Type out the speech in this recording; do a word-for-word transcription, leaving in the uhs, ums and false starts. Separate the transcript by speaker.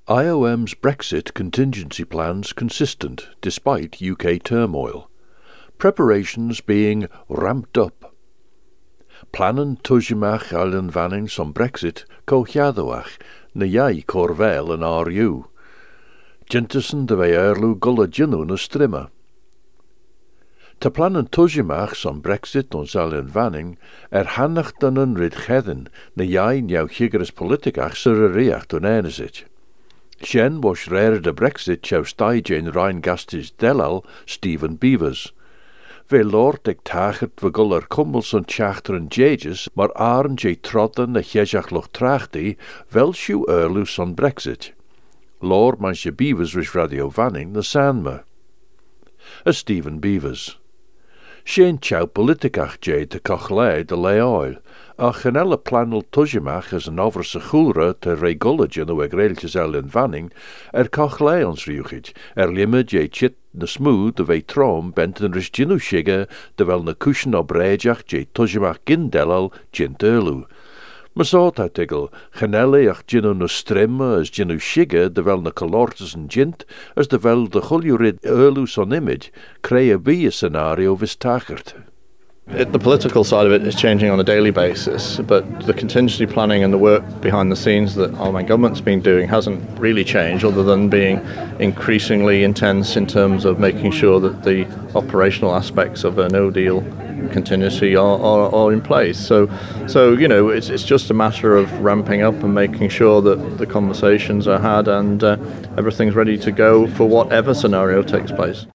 Speaker 1: I O M's Brexit contingency plans consistent despite U K turmoil. Preparations being ramped up. Plannen tuisimach allen vanning som Brexit cochiadawach na iai corvel yn R U. Jinterson de vei erlu gulla ginu na strimma. Ta plannen tuisimach som Brexit ons allen vanning er hannach dan een rid chedden na iai njau chigres politikach sur a riach doen enesit. Shen was rare de Brexit chau staijen Ryan Gastis delal Stephen Beavers. Ve lord eg tachert we guller kummels en tjachter en jages, maar aren je trodden na chejach loch trachti, wel shu erlus on Brexit. Lord man je Beavers rish radio vanning na sanma. A Stephen Beavers. Shen chau politikach je te cochlei de lei oil, a chanelle planel tuisimach as an overse chulra te regulage no egreiltjes el in vanning, er cochlei ons riuchid, er limme je chit na smooth de vei trom benten ris ginu shige, de wel na cushion o brejach je tuisimach gindelal gint erlu. Masort artikel, chanelle ach ginu na strimme as ginu shige, de wel na colortes en gint, as de wel de chuljurid erlu son image, cree a be a scenario vis tachert.
Speaker 2: It, the political side of it is changing on a daily basis, but the contingency planning and the work behind the scenes that our main government's been doing hasn't really changed, other than being increasingly intense in terms of making sure that the operational aspects of a no-deal contingency are, are, are in place. So, so you know, it's, it's just a matter of ramping up and making sure that the conversations are had and uh, everything's ready to go for whatever scenario takes place.